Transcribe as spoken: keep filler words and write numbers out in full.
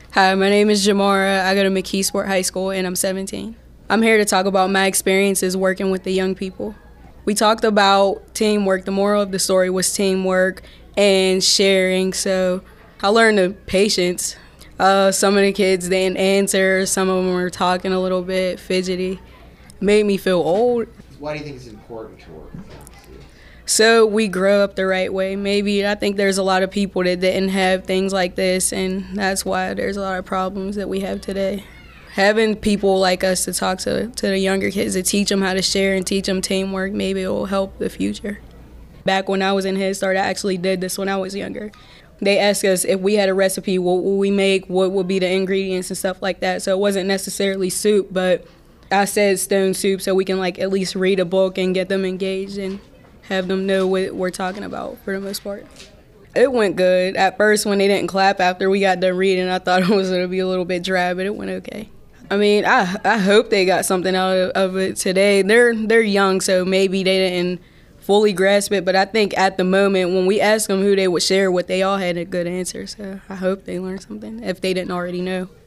Hi, my name is Jamara. I go to McKeesport High School and I'm seventeen. I'm here to talk about my experiences working with the young people. We talked about teamwork. The moral of the story was teamwork and sharing. So I learned the patience. Uh, some of the kids didn't answer. Some of them were talking a little bit fidgety. Made me feel old. Why do you think it's important to work with them? So we grow up the right way. Maybe I think there's a lot of people that didn't have things like this, and that's why there's a lot of problems that we have today. Having people like us to talk to, to the younger kids, to teach them how to share and teach them teamwork, maybe it will help the future. Back when I was in Head Start, I actually did this when I was younger. They asked us if we had a recipe, what would we make, what would be the ingredients and stuff like that. So it wasn't necessarily soup, but I said stone soup so we can like at least read a book and get them engaged and have them know what we're talking about for the most part. It went good. At first, when they didn't clap after we got done reading, I thought it was going to be a little bit dry, but it went okay. I mean, I I hope they got something out of, of it today. They're they're young, so maybe they didn't fully grasp it, but I think at the moment when we asked them who they would share with, they all had a good answer, so I hope they learned something if they didn't already know.